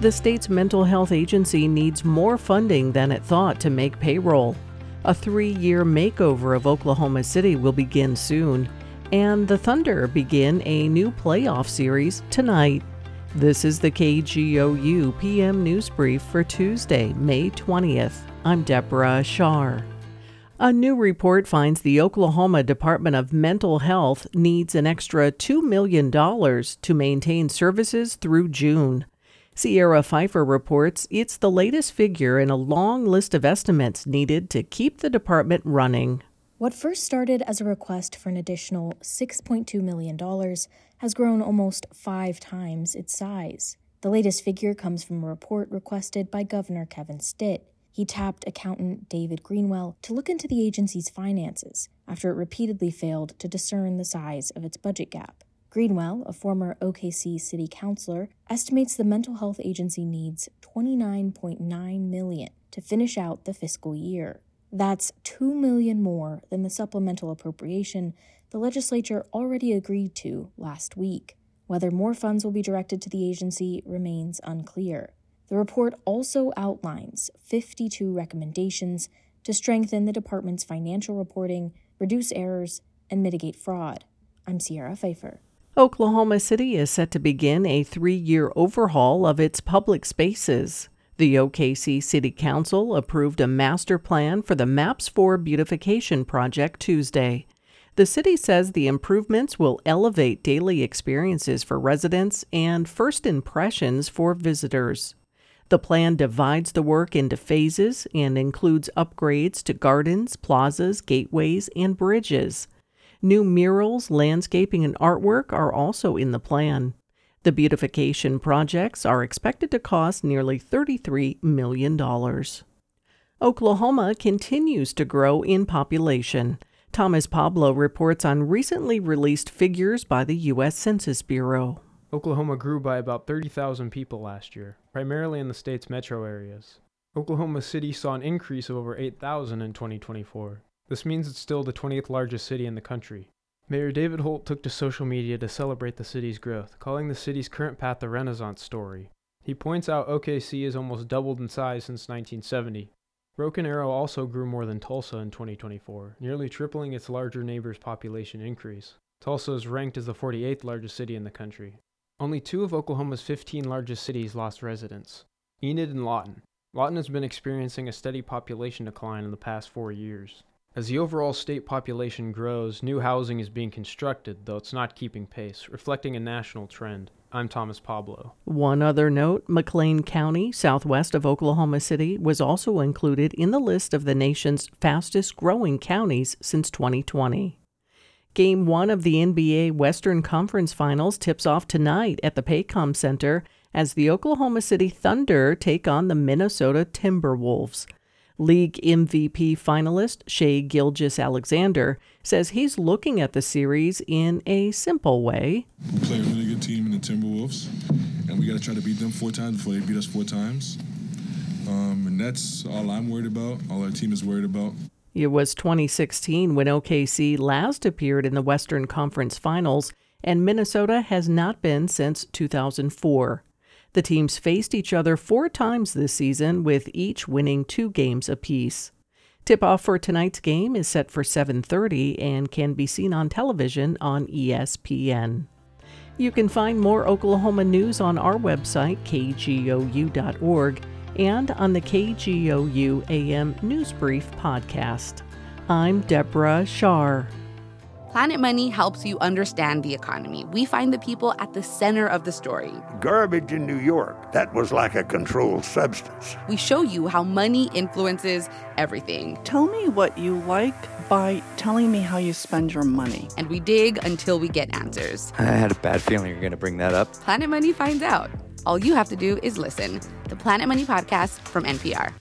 The state's mental health agency needs more funding than it thought to make payroll. A 3-year makeover of Oklahoma City will begin soon, and the Thunder begin a new playoff series tonight. This is the KGOU PM News Brief for Tuesday, May 20th. I'm Deborah Shar. A new report finds the Oklahoma Department of Mental Health needs an extra $2 million to maintain services through June. Sierra Pfeiffer reports it's the latest figure in a long list of estimates needed to keep the department running. What first started as a request for an additional $6.2 million has grown almost 5 times its size. The latest figure comes from a report requested by Governor Kevin Stitt. He tapped accountant David Greenwell to look into the agency's finances after it repeatedly failed to discern the size of its budget gap. Greenwell, a former OKC city councilor, estimates the mental health agency needs $29.9 million to finish out the fiscal year. That's $2 million more than the supplemental appropriation the legislature already agreed to last week. Whether more funds will be directed to the agency remains unclear. The report also outlines 52 recommendations to strengthen the department's financial reporting, reduce errors, and mitigate fraud. I'm Sierra Pfeiffer. Oklahoma City is set to begin a 3-year overhaul of its public spaces. The OKC City Council approved a master plan for the Maps 4 beautification project Tuesday. The city says the improvements will elevate daily experiences for residents and first impressions for visitors. The plan divides the work into phases and includes upgrades to gardens, plazas, gateways, and bridges. New murals, landscaping, and artwork are also in the plan. The beautification projects are expected to cost nearly $33 million. Oklahoma continues to grow in population. Thomas Pablo reports on recently released figures by the U.S. Census Bureau. Oklahoma grew by about 30,000 people last year, primarily in the state's metro areas. Oklahoma City saw an increase of over 8,000 in 2024. This means it's still the 20th largest city in the country. Mayor David Holt took to social media to celebrate the city's growth, calling the city's current path a renaissance story. He points out OKC has almost doubled in size since 1970. Broken Arrow also grew more than Tulsa in 2024, nearly tripling its larger neighbor's population increase. Tulsa is ranked as the 48th largest city in the country. Only 2 of Oklahoma's 15 largest cities lost residents, Enid and Lawton. Lawton has been experiencing a steady population decline in the past 4 years. As the overall state population grows, new housing is being constructed, though it's not keeping pace, reflecting a national trend. I'm Thomas Pablo. One other note, McLean County, southwest of Oklahoma City, was also included in the list of the nation's fastest-growing counties since 2020. Game 1 of the NBA Western Conference Finals tips off tonight at the Paycom Center as the Oklahoma City Thunder take on the Minnesota Timberwolves. League MVP finalist Shai Gilgeous-Alexander says he's looking at the series in a simple way. We play a really good team in the Timberwolves, and we got to try to beat them 4 times before they beat us 4 times. And that's all I'm worried about, all our team is worried about. It was 2016 when OKC last appeared in the Western Conference Finals, and Minnesota has not been since 2004. The teams faced each other 4 times this season, with each winning 2 games apiece. Tip-off for tonight's game is set for 7:30 and can be seen on television on ESPN. You can find more Oklahoma news on our website, kgou.org, and on the KGOU AM News Brief podcast. I'm Deborah Shar. Planet Money helps you understand the economy. We find the people at the center of the story. Garbage in New York, that was like a controlled substance. We show you how money influences everything. Tell me what you like by telling me how you spend your money. And we dig until we get answers. I had a bad feeling you're going to bring that up. Planet Money finds out. All you have to do is listen. The Planet Money Podcast from NPR.